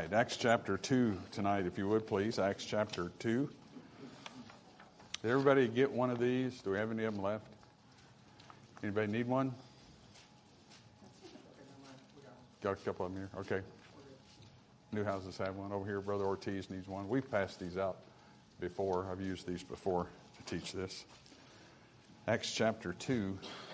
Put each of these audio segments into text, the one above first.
right, Acts chapter 2 tonight, if you would please. Acts chapter 2. Did everybody get one of these? Do we have any of them left? Anybody need one? Got a couple of them here? Okay. New houses have one. Over here, Brother Ortiz needs one. We've passed these out before. I've used these before to teach this. Acts chapter 2.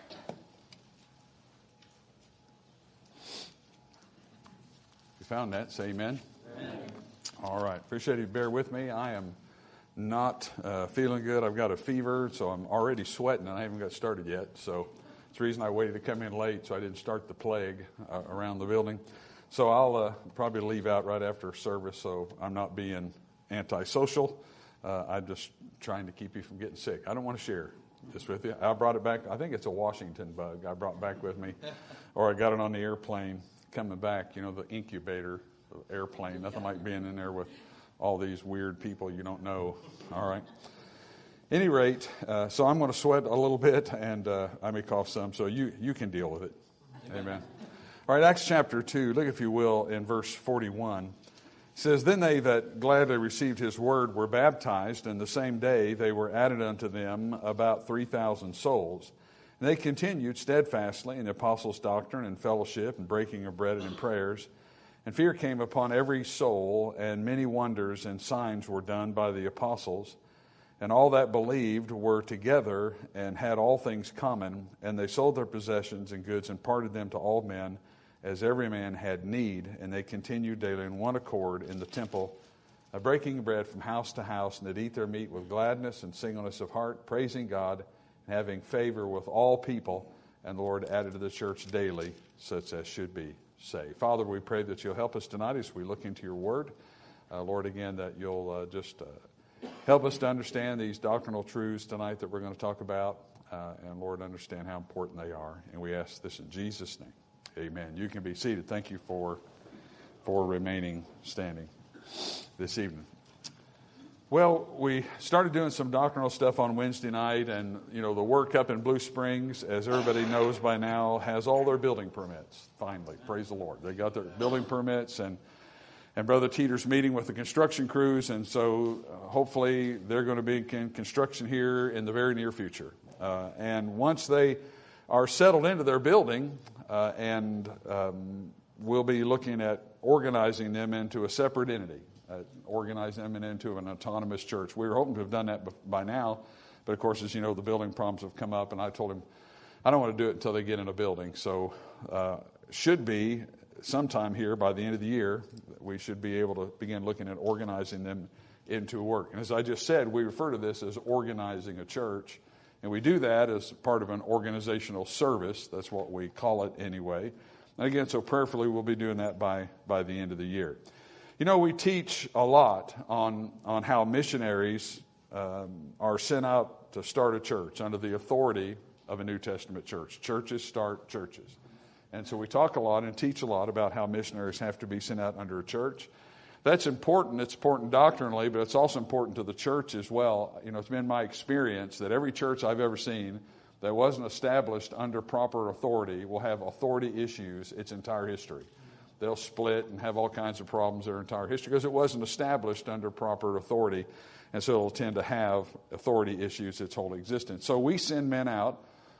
Found that, say amen. Amen. All right, appreciate you bear with me. I am not feeling good. I've got a fever, so I'm already sweating, and I haven't got started yet. So it's the reason I waited to come in late, so I didn't start the plague around the building. So I'll probably leave out right after service, so I'm not being antisocial. I'm just trying to keep you from getting sick. I don't want to share this with you. I brought it back. I think it's a Washington bug I brought back with me, or I got it on the airplane. Coming back, the incubator, the airplane, nothing like being in there with all these weird people you don't know. All right. Any rate, so I'm going to sweat a little bit, and I may cough some, so you can deal with it. Amen. All right, Acts chapter 2, look if you will, in verse 41. It says, Then they that gladly received his word were baptized, and the same day they were added unto them about 3,000 souls. And they continued steadfastly in the apostles' doctrine and fellowship and breaking of bread and in prayers. And fear came upon every soul, and many wonders and signs were done by the apostles. And all that believed were together and had all things common. And they sold their possessions and goods and parted them to all men, as every man had need. And they continued daily in one accord in the temple, breaking bread from house to house, and did eat their meat with gladness and singleness of heart, praising God, having favor with all people, and the Lord added to the church daily such as should be saved. Father, we pray that you'll help us tonight as we look into your word. Lord, again, that you'll just help us to understand these doctrinal truths tonight that we're going to talk about, and Lord, understand how important they are. And we ask this in Jesus' name. Amen. You can be seated. Thank you for remaining standing this evening. Well, we started doing some doctrinal stuff on Wednesday night, and, the work up in Blue Springs, as everybody knows by now, has all their building permits, finally. Praise the Lord. They got their building permits, and Brother Teeter's meeting with the construction crews, and so hopefully they're going to be in construction here in the very near future. And once they are settled into their building, we'll be looking at organizing them into a separate entity. Organize them into an autonomous church. We were hoping to have done that by now, but of course, as you know, the building problems have come up, and I told him I don't want to do it until they get in a building. So should be sometime here by the end of the year, we should be able to begin looking at organizing them into work. And as I just said, we refer to this as organizing a church, and we do that as part of an organizational service. That's what we call it anyway. And again, so prayerfully, we'll be doing that by the end of the year. We teach a lot on how missionaries are sent out to start a church under the authority of a New Testament church. Churches start churches. And so we talk a lot and teach a lot about how missionaries have to be sent out under a church. That's important. It's important doctrinally, but it's also important to the church as well. It's been my experience that every church I've ever seen that wasn't established under proper authority will have authority issues its entire history. They'll split and have all kinds of problems their entire history because it wasn't established under proper authority, and so it'll tend to have authority issues its whole existence. So we send men out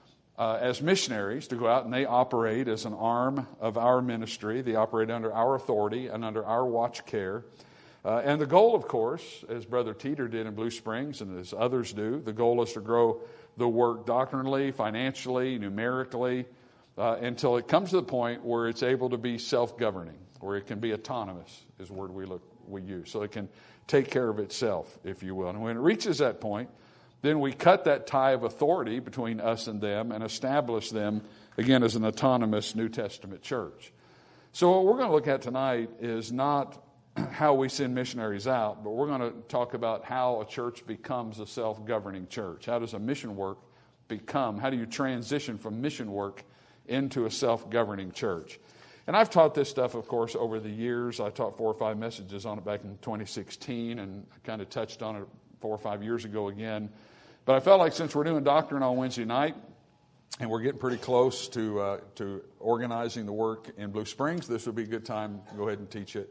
as missionaries to go out, and they operate as an arm of our ministry. They operate under our authority and under our watch care. And the goal, of course, as Brother Teeter did in Blue Springs and as others do, the goal is to grow the work doctrinally, financially, numerically, until it comes to the point where it's able to be self-governing, where it can be autonomous, is the word we use. So it can take care of itself, if you will. And when it reaches that point, then we cut that tie of authority between us and them and establish them, again, as an autonomous New Testament church. So what we're going to look at tonight is not how we send missionaries out, but we're going to talk about how a church becomes a self-governing church. How does a mission work become? How do you transition from mission work into a self-governing church? And I've taught this stuff, of course, over the years. I taught 4 or 5 messages on it back in 2016 and kind of touched on it 4 or 5 years ago again. But I felt like since we're doing doctrine on Wednesday night and we're getting pretty close to organizing the work in Blue Springs, this would be a good time to go ahead and teach it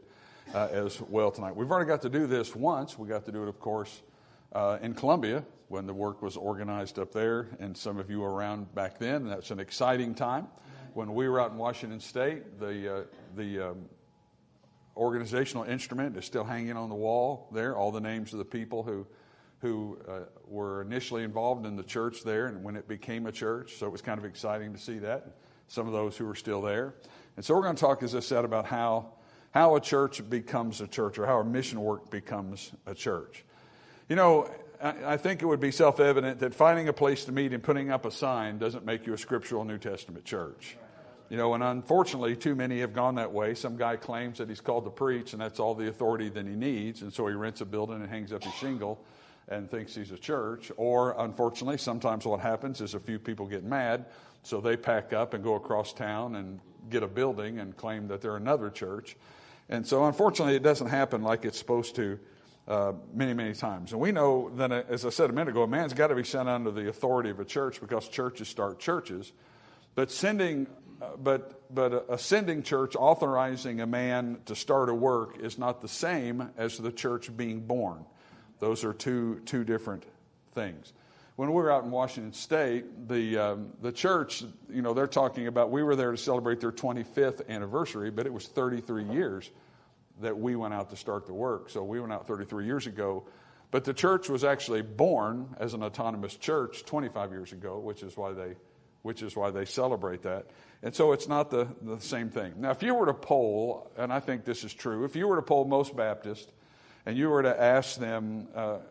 as well tonight. We've already got to do this once. We got to do it, of course, in Columbia when the work was organized up there, and some of you were around back then. And that's an exciting time. When we were out in Washington State, the organizational instrument is still hanging on the wall there, all the names of the people who were initially involved in the church there and when it became a church. So it was kind of exciting to see that, some of those who are still there. And so we're going to talk, as I said, about how a church becomes a church, or how a mission work becomes a church. You know, I think it would be self-evident that finding a place to meet and putting up a sign doesn't make you a scriptural New Testament church. You know, and unfortunately, too many have gone that way. Some guy claims that he's called to preach, and that's all the authority that he needs, and so he rents a building and hangs up his shingle and thinks he's a church. Or, unfortunately, sometimes what happens is a few people get mad, so they pack up and go across town and get a building and claim that they're another church. And so, unfortunately, it doesn't happen like it's supposed to many, many times. And we know that, as I said a minute ago, a man's got to be sent under the authority of a church because churches start churches. But a sending church authorizing a man to start a work is not the same as the church being born. Those are two different things. When we were out in Washington State, the church, you know, they're talking about, we were there to celebrate their 25th anniversary, but it was 33 years that we went out to start the work. So we went out 33 years ago. But the church was actually born as an autonomous church 25 years ago, which is why they celebrate that. And so it's not the same thing. Now, if you were to poll, and I think this is true, if you were to poll most Baptists and you were to ask them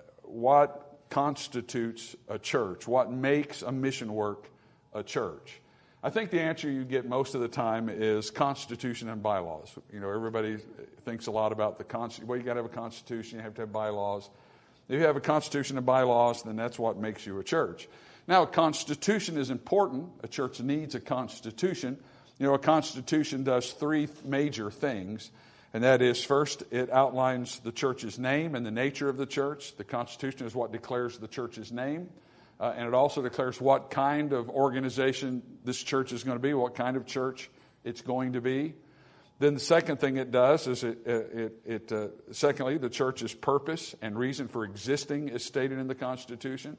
what constitutes a church, what makes a mission work a church, I think the answer you get most of the time is constitution and bylaws. You know, everybody thinks a lot about the constitution. Well, you got to have a constitution, you have to have bylaws. If you have a constitution and bylaws, then that's what makes you a church. Now, a constitution is important. A church needs a constitution. You know, a constitution does three major things, and that is, first, it outlines the church's name and the nature of the church. The constitution is what declares the church's name, and it also declares what kind of organization this church is going to be, what kind of church it's going to be. Then the second thing it does is secondly, the church's purpose and reason for existing is stated in the Constitution.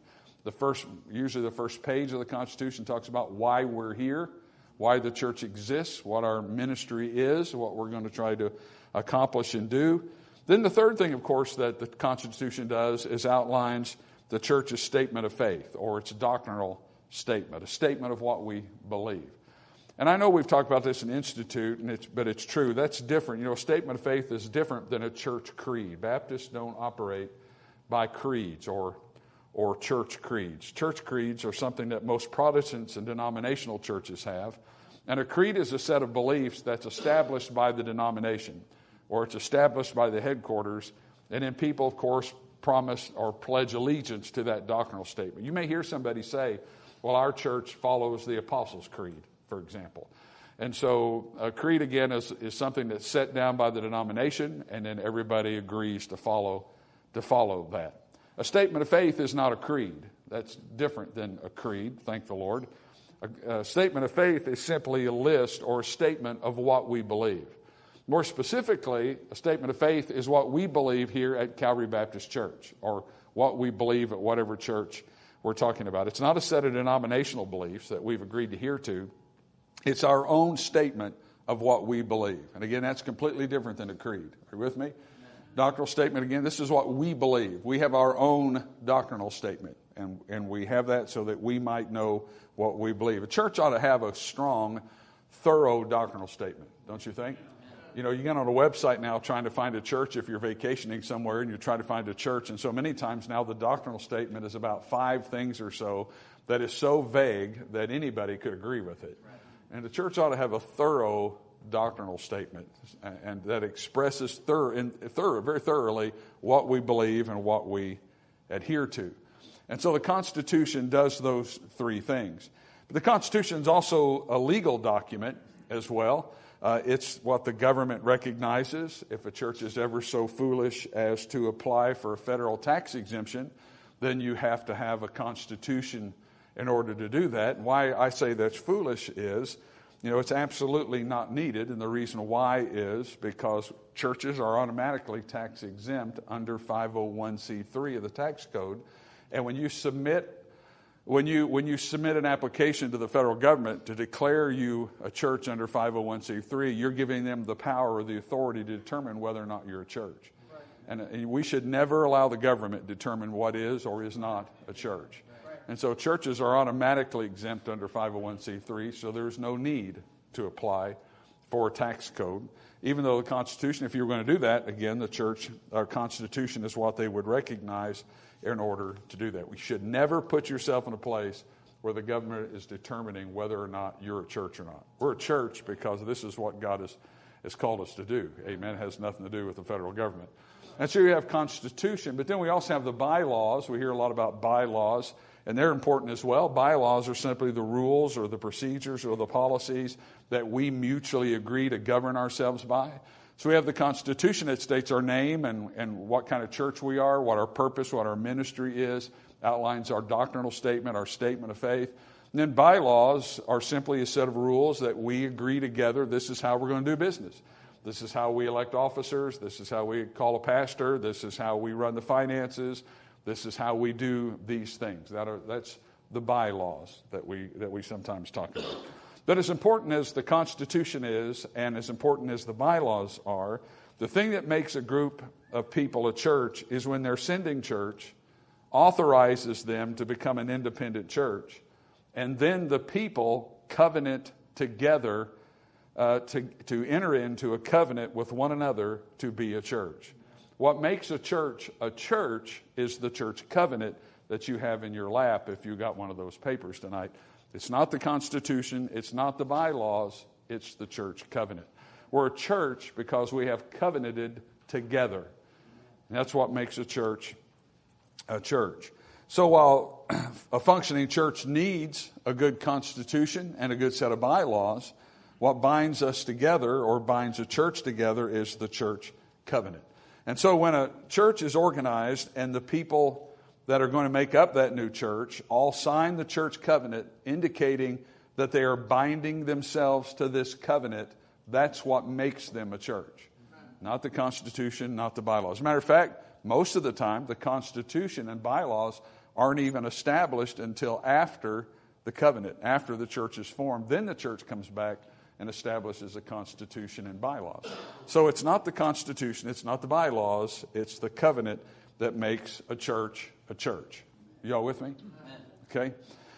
Usually the first page of the Constitution talks about why we're here, why the church exists, what our ministry is, what we're going to try to accomplish and do. Then the third thing, of course, that the Constitution does is outlines the church's statement of faith, or its doctrinal statement, a statement of what we believe. And I know we've talked about this in Institute, but it's true. That's different. You know, a statement of faith is different than a church creed. Baptists don't operate by creeds or church creeds. Church creeds are something that most Protestants and denominational churches have. And a creed is a set of beliefs that's established by the denomination, or it's established by the headquarters. And then people, of course, promise or pledge allegiance to that doctrinal statement. You may hear somebody say, well, our church follows the Apostles' Creed, for example. And so a creed, again, is something that's set down by the denomination, and then everybody agrees to follow that. A statement of faith is not a creed. That's different than a creed, thank the Lord. A statement of faith is simply a list or a statement of what we believe. More specifically, a statement of faith is what we believe here at Calvary Baptist Church, or what we believe at whatever church we're talking about. It's not a set of denominational beliefs that we've agreed to adhere to. It's our own statement of what we believe. And again, that's completely different than a creed. Are you with me? Doctrinal statement, again, this is what we believe. We have our own doctrinal statement, and we have that so that we might know what we believe. A church ought to have a strong, thorough doctrinal statement, don't you think? You know, you get on a website now trying to find a church if you're vacationing somewhere and you try to find a church, and so many times now the doctrinal statement is about 5 things or so that is so vague that anybody could agree with it. And the church ought to have a thorough doctrinal statement, and that expresses very thoroughly what we believe and what we adhere to. And so the Constitution does those 3 things. But the Constitution is also a legal document as well. It's what the government recognizes. If a church is ever so foolish as to apply for a federal tax exemption, then you have to have a constitution in order to do that. And why I say that's foolish is, you know, it's absolutely not needed. And the reason why is because churches are automatically tax exempt under 501c3 of the tax code. And when you submit an application to the federal government to declare you a church under 501c3, you're giving them the power or the authority to determine whether or not you're a church. Right. And we should never allow the government to determine what is or is not a church. Right. And so churches are automatically exempt under 501c3, so there's no need to apply for a tax code. Even though the Constitution, if you were going to do that, again, the church, our Constitution is what they would recognize in order to do that. We should never put yourself in a place where the government is determining whether or not you're a church or not. We're a church because this is what God has called us to do. Amen. It has nothing to do with the federal government. And so you have Constitution, but then we also have the bylaws. We hear a lot about bylaws, and they're important as well. Bylaws are simply the rules or the procedures or the policies that we mutually agree to govern ourselves by. So we have the Constitution that states our name and what kind of church we are, what our purpose, what our ministry is, outlines our doctrinal statement, our statement of faith. And then bylaws are simply a set of rules that we agree together. This is how we're going to do business. This is how we elect officers. This is how we call a pastor. This is how we run the finances. This is how we do these things. That's the bylaws that we sometimes talk about. But as important as the Constitution is, and as important as the bylaws are, the thing that makes a group of people a church is when their sending church authorizes them to become an independent church, and then the people covenant together to enter into a covenant with one another to be a church. What makes a church is the church covenant that you have in your lap if you got one of those papers tonight. It's not the Constitution, it's not the bylaws, it's the church covenant. We're a church because we have covenanted together. And that's what makes a church a church. So while a functioning church needs a good constitution and a good set of bylaws, what binds us together or binds a church together is the church covenant. And so when a church is organized and the people that are going to make up that new church all sign the church covenant indicating that they are binding themselves to this covenant, that's what makes them a church. Not the Constitution, not the bylaws. As a matter of fact, most of the time, the Constitution and bylaws aren't even established until after the covenant, after the church is formed. Then the church comes back and establishes a Constitution and bylaws. So it's not the Constitution, it's not the bylaws, it's the covenant that makes a church a church. Y'all with me? Okay.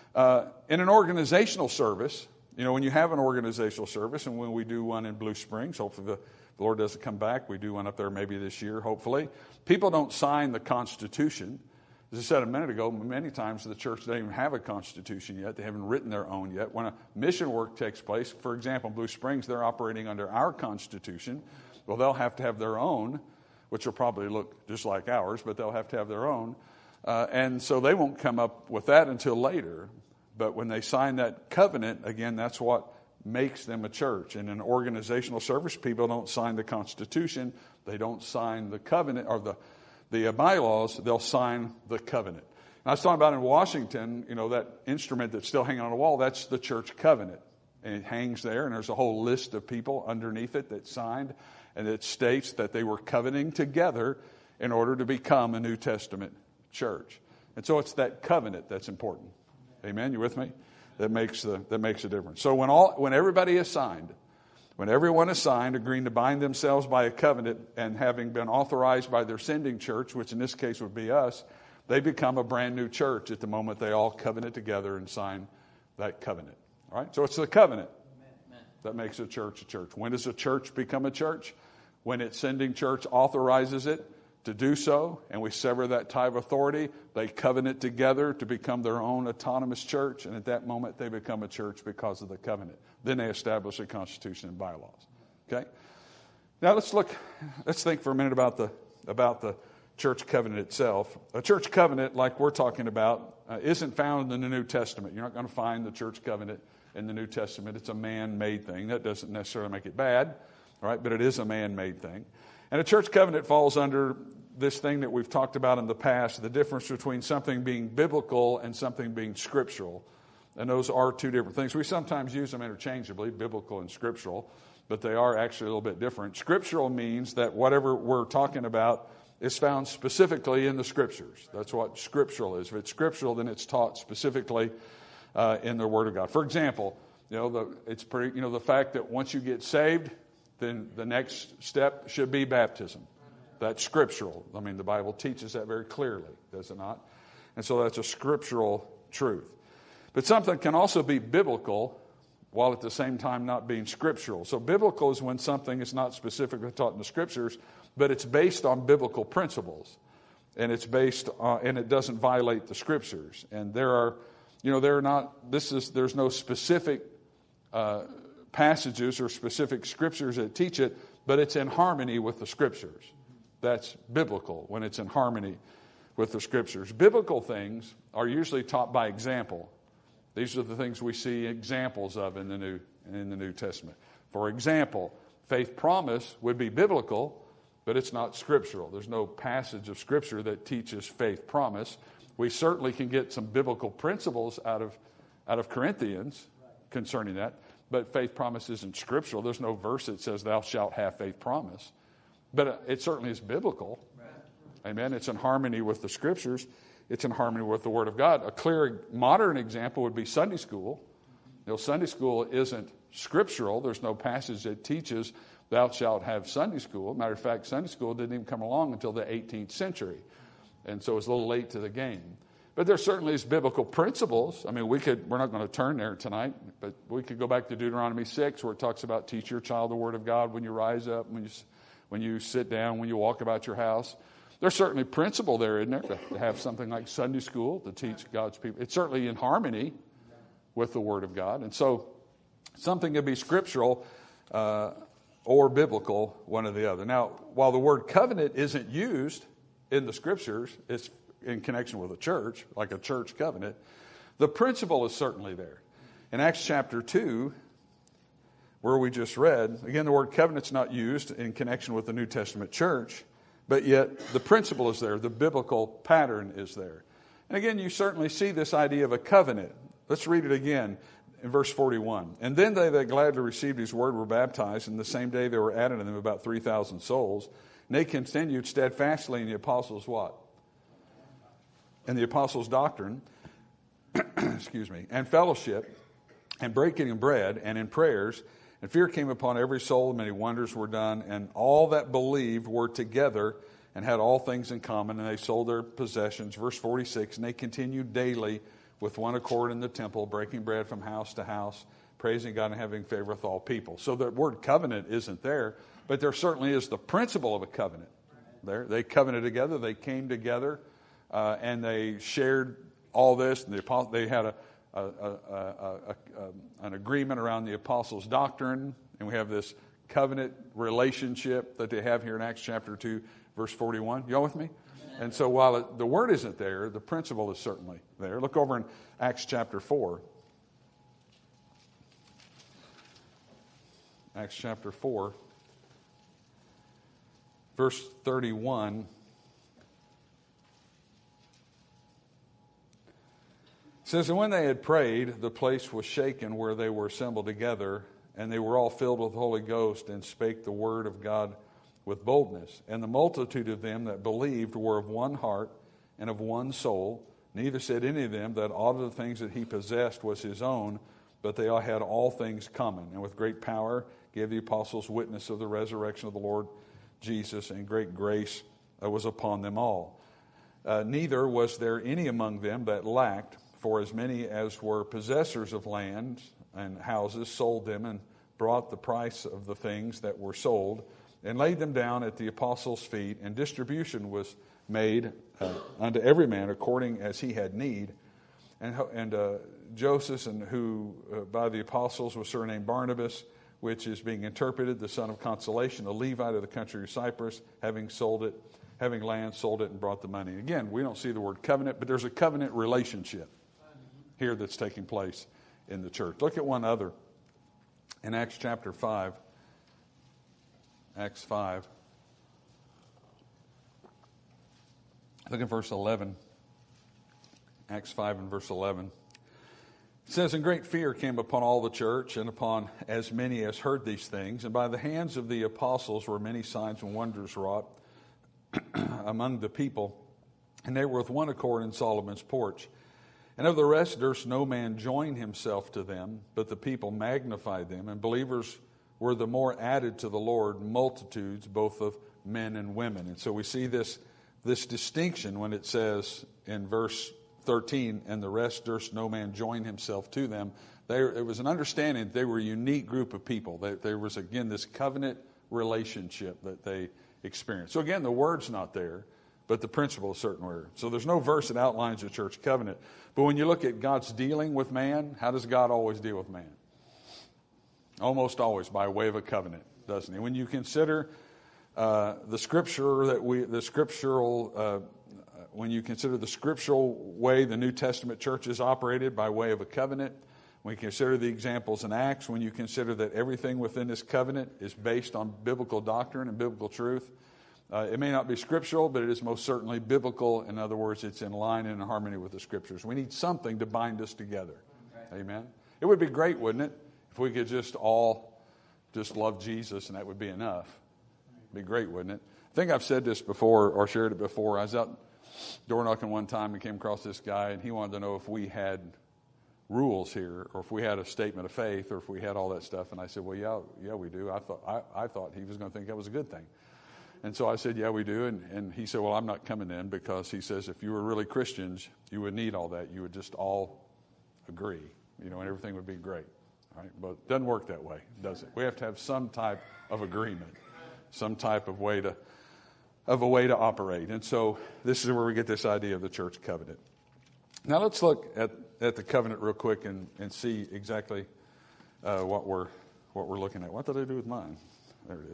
In an organizational service, when you have an organizational service, and when we do one in Blue Springs, hopefully the Lord doesn't come back, we do one up there maybe this year, hopefully. People don't sign the Constitution. As I said a minute ago, many times the church doesn't even have a Constitution yet. They haven't written their own yet. When a mission work takes place, for example, in Blue Springs, they're operating under our Constitution. Well, they'll have to have their own, which will probably look just like ours, but they'll have to have their own. And so they won't come up with that until later. But when they sign that covenant, again, that's what makes them a church. In an organizational service, people don't sign the Constitution. They don't sign the covenant or the bylaws. They'll sign the covenant. And I was talking about in Washington, that instrument that's still hanging on the wall, that's the church covenant. And it hangs there, and there's a whole list of people underneath it that signed, and it states that they were covenanting together in order to become a New Testament church. And so it's that covenant that's important. Amen. You with me? That makes a difference. So when everybody is signed, when everyone is signed, agreeing to bind themselves by a covenant and having been authorized by their sending church, which in this case would be us, they become a brand new church at the moment they all covenant together and sign that covenant. All right? So it's the covenant that makes a church a church. When does a church become a church? When its sending church authorizes it to do so, and we sever that tie of authority, they covenant together to become their own autonomous church, and at that moment they become a church because of the covenant. Then they establish a constitution and bylaws. Okay? Now let's think for a minute about the church covenant itself. A church covenant, like we're talking about, isn't found in the New Testament. You're not going to find the church covenant in the New Testament. It's a man-made thing. That doesn't necessarily make it bad, all right? But it is a man-made thing. And a church covenant falls under this thing that we've talked about in the past, the difference between something being biblical and something being scriptural. And those are two different things. We sometimes use them interchangeably, biblical and scriptural. but they are actually a little bit different. Scriptural means that whatever we're talking about is found specifically in the Scriptures. That's what scriptural is. If it's scriptural, then it's taught specifically in the Word of God. For example, the fact that once you get saved, then the next step should be baptism. That's scriptural. I mean, the Bible teaches that very clearly, does it not? And so that's a scriptural truth. But something can also be biblical while at the same time not being scriptural. So biblical is when something is not specifically taught in the Scriptures, but it's based on biblical principles, and it's based on, and it doesn't violate the Scriptures. And there's no specific passages or specific Scriptures that teach it, but it's in harmony with the Scriptures. That's biblical, when it's in harmony with the Scriptures. Biblical things are usually taught by example. These are the things we see examples of in the New Testament. For example, faith promise would be biblical, but it's not scriptural. There's no passage of Scripture that teaches faith promise. We certainly can get some biblical principles out of Corinthians concerning that, but faith promise isn't scriptural. There's no verse that says thou shalt have faith promise. But it certainly is biblical. Amen. It's in harmony with the Scriptures. It's in harmony with the Word of God. A clear modern example would be Sunday school. Sunday school isn't scriptural. There's no passage that teaches thou shalt have Sunday school. Matter of fact, Sunday school didn't even come along until the 18th century. And so it's a little late to the game. But there certainly is biblical principles. I mean, we're not going to turn there tonight, but we could go back to Deuteronomy 6 where it talks about teach your child the Word of God when you rise up, when you sit down, when you walk about your house. There's certainly principle there, isn't there, to have something like Sunday school to teach God's people. It's certainly in harmony with the Word of God. And so something can be scriptural or biblical, one or the other. Now, while the word covenant isn't used in the Scriptures, it's in connection with a church, like a church covenant, the principle is certainly there. In Acts chapter 2, where we just read, again, the word covenant's not used in connection with the New Testament church, but yet the principle is there. The biblical pattern is there. And again, you certainly see this idea of a covenant. Let's read it again in verse 41. And then they that gladly received his word were baptized, and the same day there were added to them about 3,000 souls. And they continued steadfastly in the apostles' what? In the apostles' doctrine, excuse me, and fellowship, and breaking of bread, and in prayers. And fear came upon every soul, and many wonders were done, and all that believed were together and had all things in common, and they sold their possessions. Verse 46, and they continued daily with one accord in the temple, breaking bread from house to house, praising God and having favor with all people. So the word covenant isn't there, but there certainly is the principle of a covenant there. They covenanted together, they came together, and they shared all this, and they had an agreement around the apostles' doctrine, and we have this covenant relationship that they have here in Acts chapter 2, verse 41. You all with me? And so while the word isn't there, the principle is certainly there. Look over in Acts chapter 4. Acts chapter 4, verse 31. It says, and when they had prayed, the place was shaken where they were assembled together, and they were all filled with the Holy Ghost, and spake the word of God with boldness. And the multitude of them that believed were of one heart and of one soul. Neither said any of them that all of the things that he possessed was his own, but they all had all things common. And with great power gave the apostles witness of the resurrection of the Lord Jesus, and great grace was upon them all. Neither was there any among them that lacked, for as many as were possessors of lands and houses sold them and brought the price of the things that were sold and laid them down at the apostles' feet, and distribution was made unto every man according as he had need. And Joseph, and who by the apostles was surnamed Barnabas, which is being interpreted, the son of consolation, a Levite of the country of Cyprus, having land, sold it, and brought the money. Again, we don't see the word covenant, but there's a covenant relationship here that's taking place in the church. Look at one other in Acts chapter 5. Acts 5. Look at verse 11. Acts 5 and verse 11. It It says, and great fear came upon all the church and upon as many as heard these things. And by the hands of the apostles were many signs and wonders wrought among the people. And they were with one accord in Solomon's porch. And of the rest durst no man join himself to them, but the people magnified them. And believers were the more added to the Lord, multitudes both of men and women. And so we see this distinction when it says in verse 13, and the rest durst no man join himself to them. It was an understanding that they were a unique group of people. There was, again, this covenant relationship that they experienced. So again, the word's not there, but the principle is certainly there. So there's no verse that outlines the church covenant. But when you look at God's dealing with man, how does God always deal with man? Almost always by way of a covenant, doesn't he? When you consider when you consider the scriptural way the New Testament church is operated by way of a covenant, when you consider the examples in Acts, when you consider that everything within this covenant is based on biblical doctrine and biblical truth, it may not be scriptural, but it is most certainly biblical. In other words, it's in line and in harmony with the scriptures. We need something to bind us together. Okay. Amen? It would be great, wouldn't it, if we could all love Jesus and that would be enough. It'd be great, wouldn't it? I think I've said this before or shared it before. I was out door knocking one time and came across this guy, and he wanted to know if we had rules here, or if we had a statement of faith, or if we had all that stuff. And I said, well, yeah, we do. I thought he was going to think that was a good thing. And so I said, yeah, we do. And he said, well, I'm not coming in, because he says if you were really Christians, you would need all that. You would just all agree, and everything would be great. All right? But it doesn't work that way, does it? We have to have some type of agreement, some type of way to operate. And so this is where we get this idea of the church covenant. Now let's look at the covenant real quick and see exactly what we're looking at. What did I do with mine? There it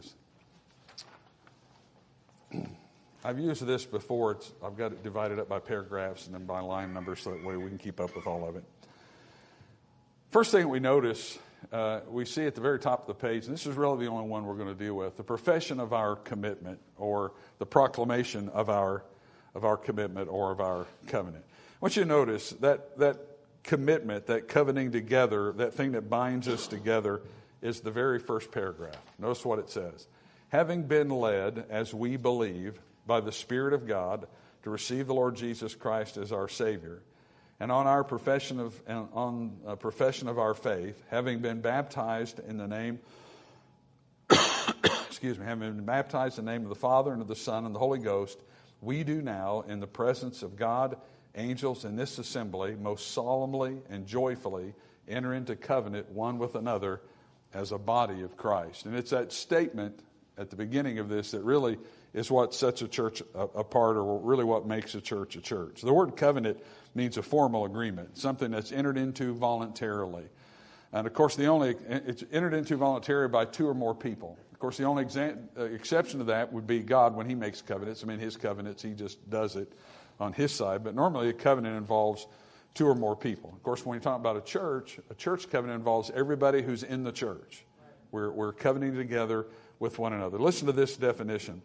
is. I've used this before. I've got it divided up by paragraphs and then by line numbers, so that way we can keep up with all of it. First thing we notice, we see at the very top of the page, and this is really the only one we're going to deal with, the profession of our commitment, or the proclamation of our commitment or of our covenant. I want you to notice that commitment, that covenanting together, that thing that binds us together, is the very first paragraph. Notice what it says. Having been led, as we believe, by the Spirit of God to receive the Lord Jesus Christ as our Savior, and on profession of our faith, having been baptized in the name, having been baptized in the name of the Father and of the Son and the Holy Ghost, we do now, in the presence of God, angels, in this assembly, most solemnly and joyfully enter into covenant one with another as a body of Christ. And it's that statement at the beginning of this that really is what sets a church apart, or really what makes a church a church. The word covenant means a formal agreement, something that's entered into voluntarily. And of course, it's entered into voluntarily by two or more people. Of course, the only exception to that would be God when he makes covenants. I mean, his covenants, he just does it on his side. But normally a covenant involves two or more people. Of course, when you talk about a church covenant involves everybody who's in the church. We're covenanting together with one another. Listen to this definition.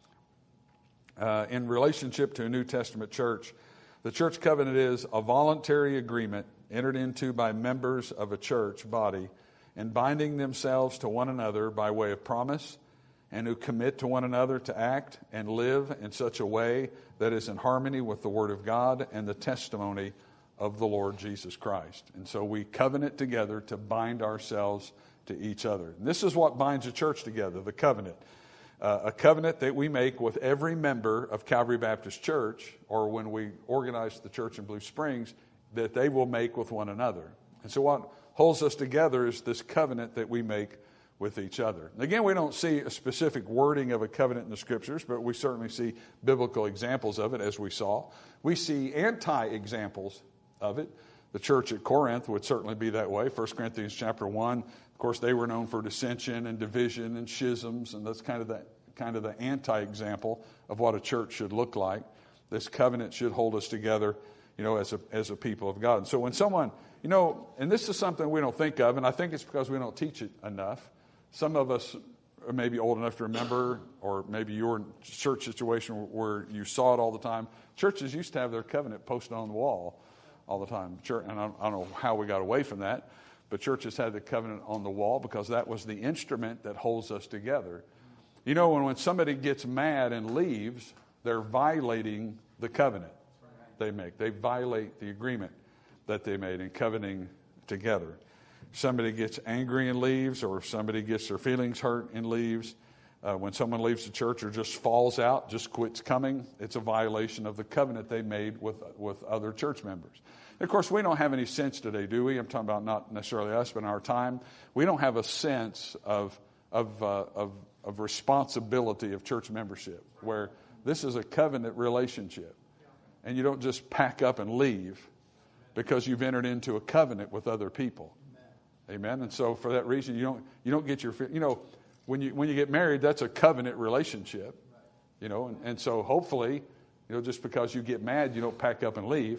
In relationship to a New Testament church, the church covenant is a voluntary agreement entered into by members of a church body and binding themselves to one another by way of promise, and who commit to one another to act and live in such a way that is in harmony with the Word of God and the testimony of the Lord Jesus Christ. And so we covenant together to bind ourselves to each other. And this is what binds a church together, the covenant. A covenant that we make with every member of Calvary Baptist Church, or when we organize the church in Blue Springs, that they will make with one another. And so what holds us together is this covenant that we make with each other. And again, we don't see a specific wording of a covenant in the Scriptures, but we certainly see biblical examples of it, as we saw. We see anti-examples of it. The church at Corinth would certainly be that way. 1 Corinthians chapter 1, of course, they were known for dissension and division and schisms, and that's kind of the anti-example of what a church should look like. This covenant should hold us together, as a people of God. And so when someone, and this is something we don't think of, and I think it's because we don't teach it enough. Some of us are maybe old enough to remember, or maybe you were in a church situation where you saw it all the time. Churches used to have their covenant posted on the wall all the time. Church, and I don't know how we got away from that, but churches had the covenant on the wall because that was the instrument that holds us together. You know, when somebody gets mad and leaves, they're violating the covenant they make. They violate the agreement that they made in covenanting together. Somebody gets angry and leaves, or if somebody gets their feelings hurt and leaves, when someone leaves the church or just falls out, just quits coming, it's a violation of the covenant they made with other church members. And of course, we don't have any sense today, do we? I'm talking about not necessarily us, but in our time. We don't have a sense of responsibility of church membership, where this is a covenant relationship. And you don't just pack up and leave because you've entered into a covenant with other people. Amen. And so for that reason, you don't get your, when you get married, that's a covenant relationship, and so hopefully, just because you get mad, you don't pack up and leave.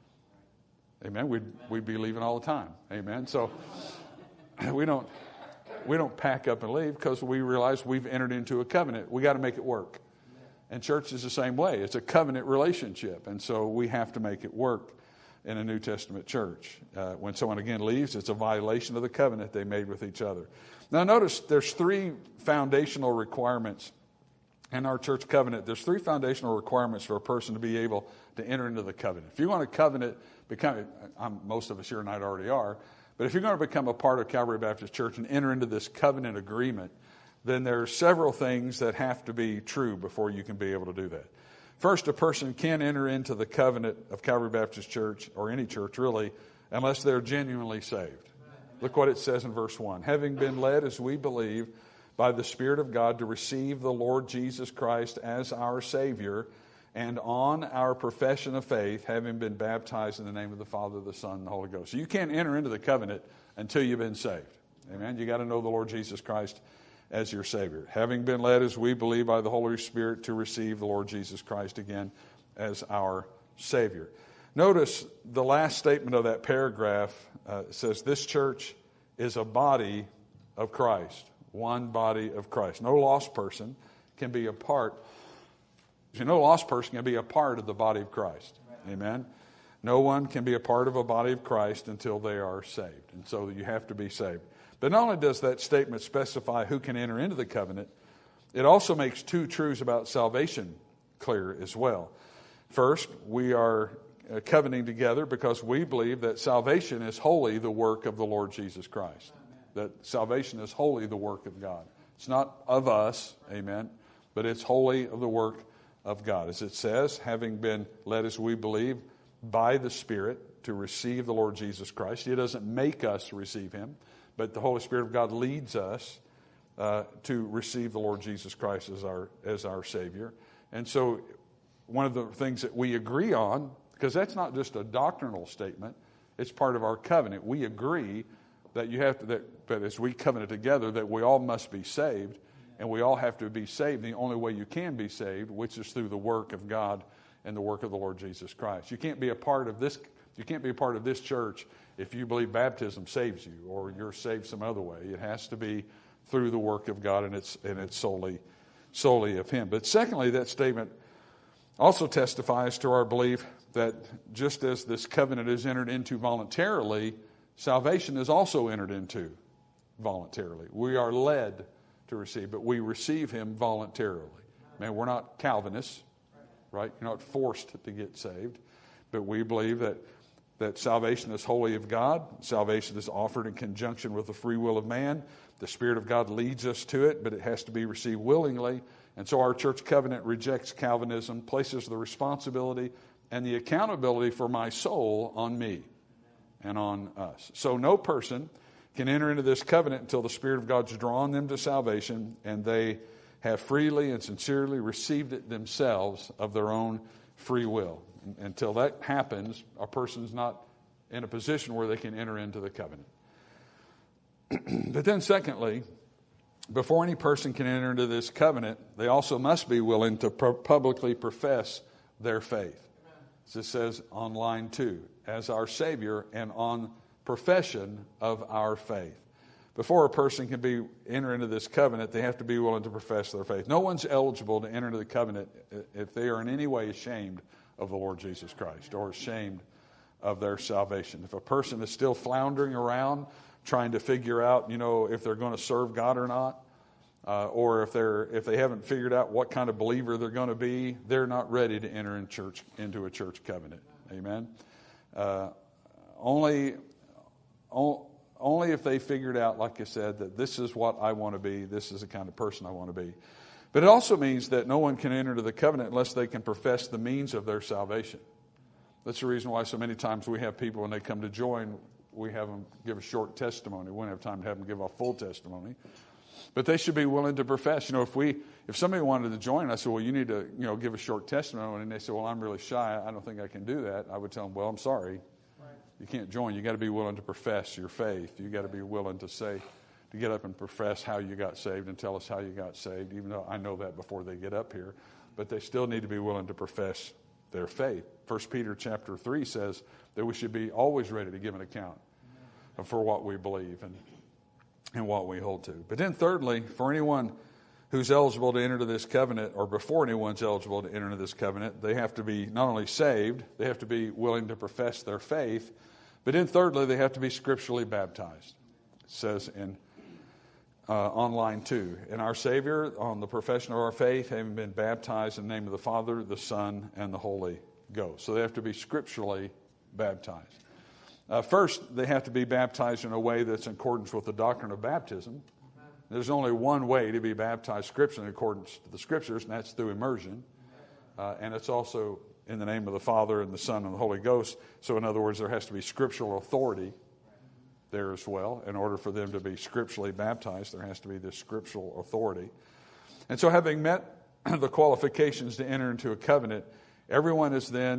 Amen. We'd be leaving all the time. Amen. So we don't pack up and leave because we realize we've entered into a covenant. We got to make it work. And church is the same way. It's a covenant relationship. And so we have to make it work in a New Testament church. When someone again leaves, it's a violation of the covenant they made with each other. Now notice there's 3 foundational requirements in our church covenant. There's 3 foundational requirements for a person to be able to enter into the covenant. If you want a covenant, most of us here tonight already are, but if you're going to become a part of Calvary Baptist Church and enter into this covenant agreement, then there are several things that have to be true before you can be able to do that. First, a person can't enter into the covenant of Calvary Baptist Church, or any church really, unless they're genuinely saved. Look what it says in verse 1. Having been led, as we believe, by the Spirit of God to receive the Lord Jesus Christ as our Savior, and on our profession of faith, having been baptized in the name of the Father, the Son, and the Holy Ghost. So you can't enter into the covenant until you've been saved. Amen? You got to know the Lord Jesus Christ as your Savior. Having been led, as we believe, by the Holy Spirit to receive the Lord Jesus Christ again as our Savior. Notice the last statement of that paragraph says, this church is a body of Christ. One body of Christ. No lost person can be a part. No lost person can be a part of the body of Christ. Amen? No one can be a part of a body of Christ until they are saved. And so you have to be saved. But not only does that statement specify who can enter into the covenant, it also makes 2 truths about salvation clear as well. First, we are covenanting together because we believe that salvation is wholly the work of the Lord Jesus Christ. That salvation is wholly the work of God. It's not of us, amen, but it's wholly of the work of God. As it says, having been led, as we believe, by the Spirit to receive the Lord Jesus Christ. He doesn't make us receive Him, but the Holy Spirit of God leads us to receive the Lord Jesus Christ as our Savior. And so one of the things that we agree on, because that's not just a doctrinal statement, it's part of our covenant. We agree that that as we covenant together, that we all must be saved, and we all have to be saved the only way you can be saved, which is through the work of God and the work of the Lord Jesus Christ. You can't be a part of this. You can't be a part of this church if you believe baptism saves you, or you're saved some other way. It has to be through the work of God, and it's solely of Him. But secondly, that statement also testifies to our belief that just as this covenant is entered into voluntarily, salvation is also entered into voluntarily. We are led to receive, but we receive Him voluntarily. Man, we're not Calvinists, right? You're not forced to get saved, but we believe that salvation is wholly of God. Salvation is offered in conjunction with the free will of man. The Spirit of God leads us to it, but it has to be received willingly. And so our church covenant rejects Calvinism, places the responsibility and the accountability for my soul on me and on us. So no person can enter into this covenant until the Spirit of God's drawn them to salvation and they have freely and sincerely received it themselves of their own free will. Until that happens, a person's not in a position where they can enter into the covenant. But then secondly, before any person can enter into this covenant, they also must be willing to publicly profess their faith. As it says on line 2, as our Savior and on profession of our faith. Before a person can enter into this covenant, they have to be willing to profess their faith. No one's eligible to enter into the covenant if they are in any way ashamed of the Lord Jesus Christ or ashamed of their salvation. If a person is still floundering around trying to figure out, if they're going to serve God or not, or if they haven't figured out what kind of believer they're going to be, they're not ready to enter into a church covenant. Amen. Only if they figured out, like I said, that this is what I want to be, this is the kind of person I want to be. But it also means that no one can enter into the covenant unless they can profess the means of their salvation. That's the reason why so many times we have people, when they come to join, we have them give a short testimony. We don't have time to have them give a full testimony. But they should be willing to profess. If somebody wanted to join, I said, well, you need to, give a short testimony. And they said, well, I'm really shy. I don't think I can do that. I would tell them, well, I'm sorry. You can't join. You got to be willing to profess your faith. You got to be willing to get up and profess how you got saved and tell us how you got saved, even though I know that before they get up here. But they still need to be willing to profess their faith. 1 Peter chapter 3 says that we should be always ready to give an account for what we believe and what we hold to. But then thirdly, for anyone who's eligible to enter into this covenant, or before anyone's eligible to enter into this covenant, they have to be not only saved, they have to be willing to profess their faith, but then thirdly, they have to be scripturally baptized. It says on line 2, and our Savior, on the profession of our faith, having been baptized in the name of the Father, the Son, and the Holy Ghost. So they have to be scripturally baptized. First, they have to be baptized in a way that's in accordance with the doctrine of baptism. There's only one way to be baptized scripturally in accordance to the Scriptures, and that's through immersion. And it's also in the name of the Father and the Son and the Holy Ghost. So in other words, there has to be scriptural authority there as well. In order for them to be scripturally baptized, there has to be this scriptural authority. And so having met the qualifications to enter into a covenant, everyone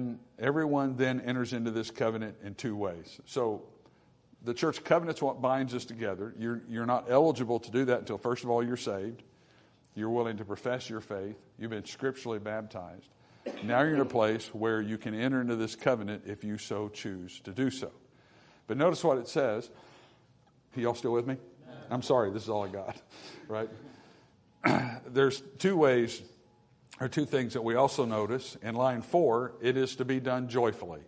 then enters into this covenant in two ways. So the church covenant's what binds us together. You're not eligible to do that until, first of all, you're saved. You're willing to profess your faith. You've been scripturally baptized. Now you're in a place where you can enter into this covenant if you so choose to do so. But notice what it says. Y'all still with me? I'm sorry, this is all I got, right? There's two ways, or two things that we also notice. In line 4, it is to be done joyfully. It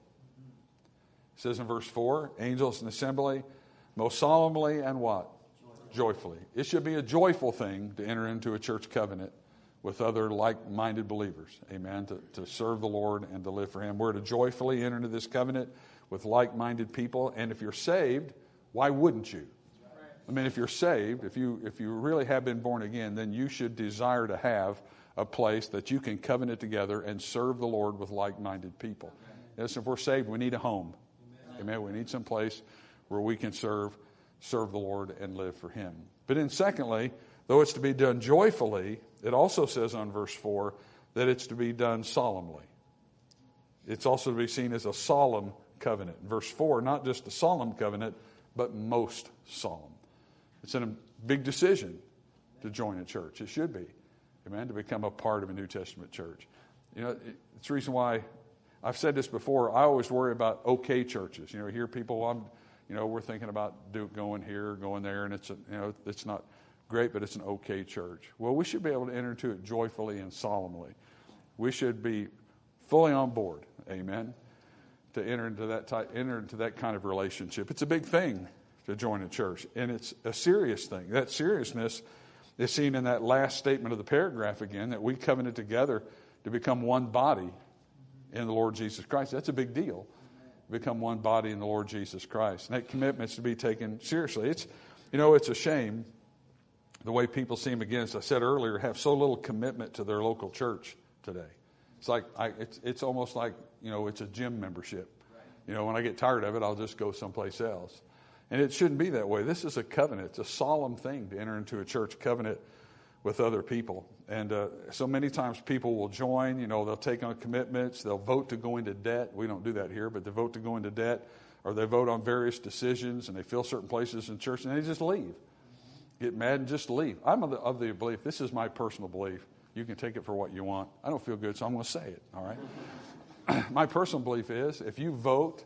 says in verse 4, angels in assembly, most solemnly and what? Joyfully. It should be a joyful thing to enter into a church covenant with other like-minded believers. Amen. To serve the Lord and to live for Him. We're to joyfully enter into this covenant with like-minded people. And if you're saved, why wouldn't you? I mean, if you're saved, if you really have been born again, then you should desire to have a place that you can covenant together and serve the Lord with like-minded people. Yes, if we're saved, we need a home. Amen. We need some place where we can serve the Lord and live for Him. But then secondly, though it's to be done joyfully, it also says on verse 4 that it's to be done solemnly. It's also to be seen as a solemn covenant. Verse 4, not just a solemn covenant, but most solemn. It's a big decision to join a church. It should be. Amen. To become a part of a New Testament church. It's the reason why I've said this before. I always worry about okay churches. Hear people, we're thinking about going here, going there, and it's not great, but it's an okay church. Well, we should be able to enter into it joyfully and solemnly. We should be fully on board. Amen. To enter into that kind of relationship. It's a big thing to join a church, and it's a serious thing. That seriousness is seen in that last statement of the paragraph again, that we covenant together to become one body in the Lord Jesus Christ. That's a big deal. Become one body in the Lord Jesus Christ. And that commitment's to be taken seriously. It's a shame the way people seem, again, as I said earlier, have so little commitment to their local church today. It's like it's almost like it's a gym membership. When I get tired of it, I'll just go someplace else. And it shouldn't be that way. This is a covenant. It's a solemn thing to enter into a church covenant with other people. And so many times people will join, they'll take on commitments, they'll vote to go into debt. We don't do that here, but they vote to go into debt, or they vote on various decisions, and they fill certain places in church, and they just leave. Get mad and just leave. I'm of the belief, this is my personal belief. You can take it for what you want. I don't feel good, so I'm going to say it, all right? My personal belief is, if you vote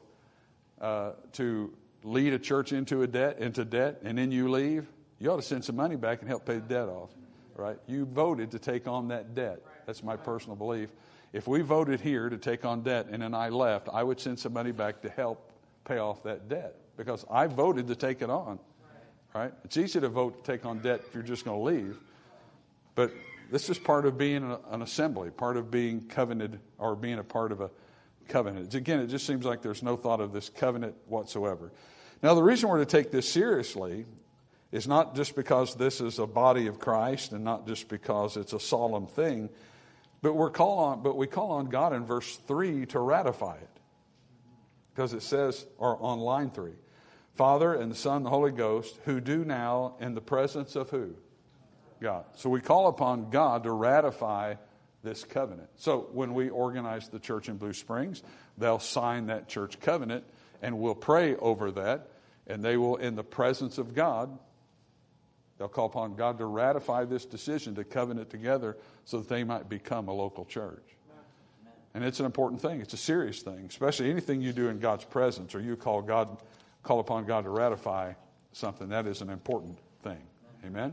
to lead a church into debt, and then you leave, you ought to send some money back and help pay the debt off. Right? You voted to take on that debt. That's my personal belief. If we voted here to take on debt and then I left, I would send somebody back to help pay off that debt because I voted to take it on. Right? It's easy to vote to take on debt if you're just going to leave. But this is part of being an assembly, part of being covenanted or being a part of a covenant. Again, it just seems like there's no thought of this covenant whatsoever. Now, the reason we're to take this seriously is not just because this is a body of Christ and not just because it's a solemn thing, but we call on God in verse 3 to ratify it. Because it says, or on line 3, Father and the Son and the Holy Ghost, who do now in the presence of who? God. So we call upon God to ratify this covenant. So when we organize the church in Blue Springs, they'll sign that church covenant and we'll pray over that. And they will, in the presence of God, they'll call upon God to ratify this decision to covenant together so that they might become a local church. And it's an important thing. It's a serious thing, especially anything you do in God's presence or you call upon God to ratify something. That is an important thing. Amen?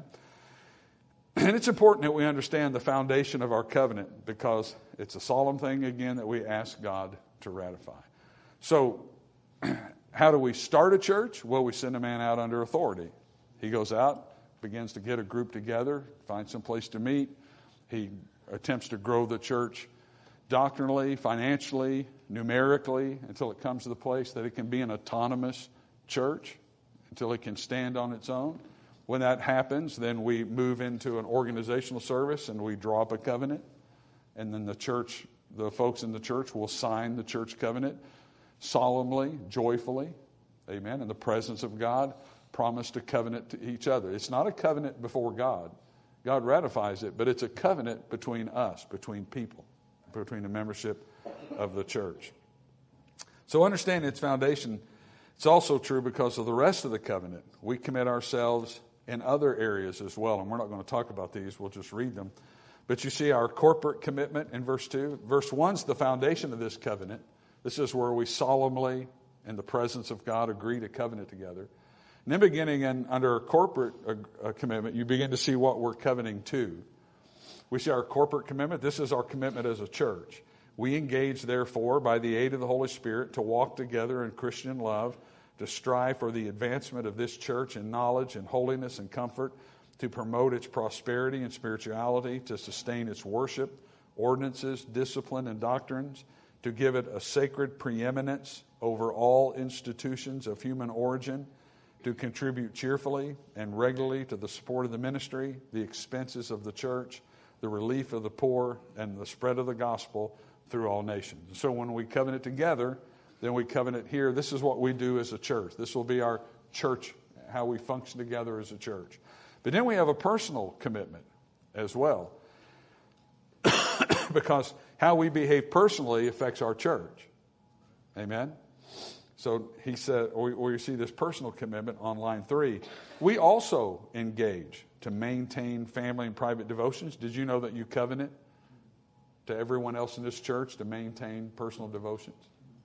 And it's important that we understand the foundation of our covenant because it's a solemn thing, again, that we ask God to ratify. So, how do we start a church? Well, we send a man out under authority. He goes out, begins to get a group together, finds some place to meet. He attempts to grow the church doctrinally, financially, numerically, until it comes to the place that it can be an autonomous church, until it can stand on its own. When that happens, then we move into an organizational service and we draw up a covenant. And then the folks in the church will sign the church covenant solemnly, joyfully, amen, in the presence of God, promise to covenant to each other. It's not a covenant before God. God ratifies it, but it's a covenant between us, between people, between the membership of the church. So understand its foundation. It's also true because of the rest of the covenant. We commit ourselves in other areas as well, and we're not going to talk about these. We'll just read them. But you see our corporate commitment in verse 2. Verse 1 is the foundation of this covenant. This is where we solemnly, in the presence of God, agree to covenant together. And then beginning under a corporate commitment, you begin to see what we're covenanting to. We see our corporate commitment. This is our commitment as a church. We engage, therefore, by the aid of the Holy Spirit, to walk together in Christian love, to strive for the advancement of this church in knowledge and holiness and comfort, to promote its prosperity and spirituality, to sustain its worship, ordinances, discipline, and doctrines, to give it a sacred preeminence over all institutions of human origin, to contribute cheerfully and regularly to the support of the ministry, the expenses of the church, the relief of the poor, and the spread of the gospel through all nations. So when we covenant together, then we covenant here. This is what we do as a church. This will be our church, how we function together as a church. But then we have a personal commitment as well. Because how we behave personally affects our church. Amen? So he said, or you see this personal commitment on line 3. We also engage to maintain family and private devotions. Did you know that you covenant to everyone else in this church to maintain personal devotions?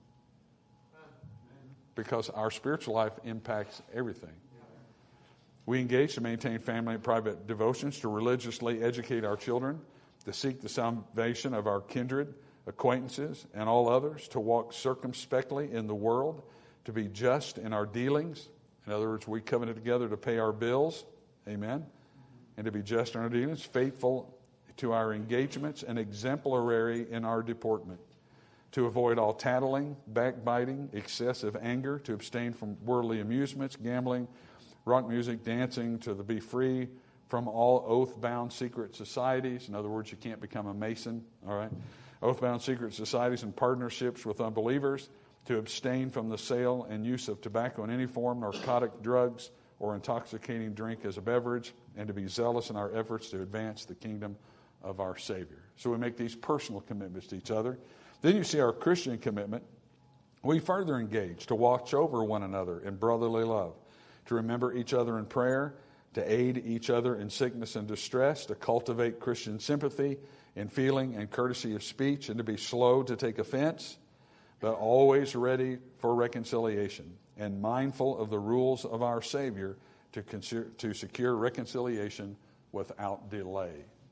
Because our spiritual life impacts everything. We engage to maintain family and private devotions, to religiously educate our children, to seek the salvation of our kindred, acquaintances, and all others, to walk circumspectly in the world, to be just in our dealings. In other words, we covenant together to pay our bills, amen, and to be just in our dealings, faithful to our engagements, and exemplary in our deportment, to avoid all tattling, backbiting, excessive anger, to abstain from worldly amusements, gambling, rock music, dancing, to be free from all oath-bound secret societies. In other words, you can't become a Mason, all right? Oath-bound secret societies and partnerships with unbelievers, to abstain from the sale and use of tobacco in any form, narcotic drugs, or intoxicating drink as a beverage, and to be zealous in our efforts to advance the kingdom of our Savior. So we make these personal commitments to each other. Then you see our Christian commitment. We further engage to watch over one another in brotherly love, to remember each other in prayer, to aid each other in sickness and distress, to cultivate Christian sympathy in feeling and courtesy of speech, and to be slow to take offense, but always ready for reconciliation, and mindful of the rules of our Savior to secure reconciliation without delay.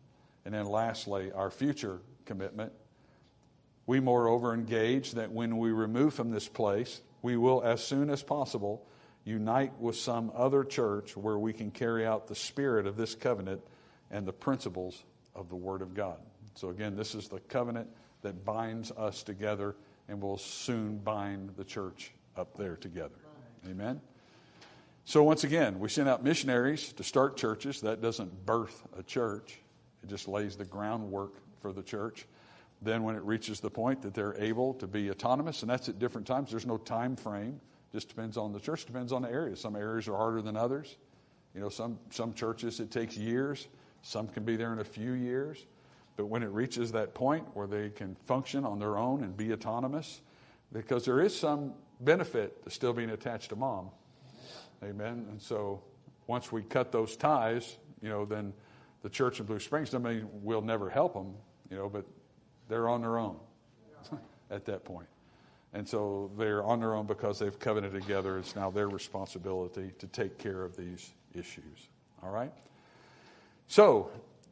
And then lastly, our future commitment. We moreover engage that when we remove from this place, we will, as soon as possible, unite with some other church where we can carry out the spirit of this covenant and the principles of the Word of God. So again, this is the covenant that binds us together and will soon bind the church up there together. Amen? So once again, we send out missionaries to start churches. That doesn't birth a church. It just lays the groundwork for the church. Then when it reaches the point that they're able to be autonomous, and that's at different times, there's no time frame. Just depends on the church, depends on the area. Some areas are harder than others. You know, some churches it takes years. Some can be there in a few years. But when it reaches that point where they can function on their own and be autonomous, because there is some benefit to still being attached to mom. Amen. And so once we cut those ties, you know, then the church in Blue Springs, I mean, we'll never help them, you know, but they're on their own at that point. And so they're on their own because they've covenanted together. It's now their responsibility to take care of these issues. All right? So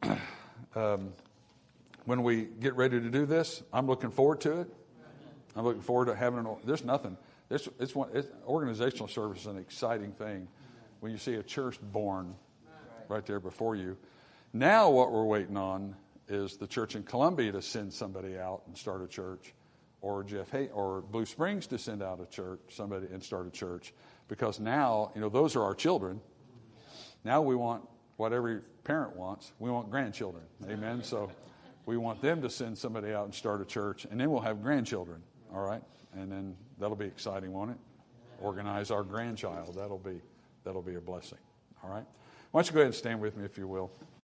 when we get ready to do this, I'm looking forward to it. I'm looking forward to having there's nothing. Organizational service is an exciting thing when you see a church born right there before you. Now what we're waiting on is the church in Columbia to send somebody out and start a church, or or Blue Springs to send out a church, somebody and start a church, because now, you know, those are our children. Now we want what every parent wants. We want grandchildren. Amen. So we want them to send somebody out and start a church, and then we'll have grandchildren. All right, and then that'll be exciting, won't it? Organize our grandchild. That'll be a blessing. All right. Why don't you go ahead and stand with me if you will.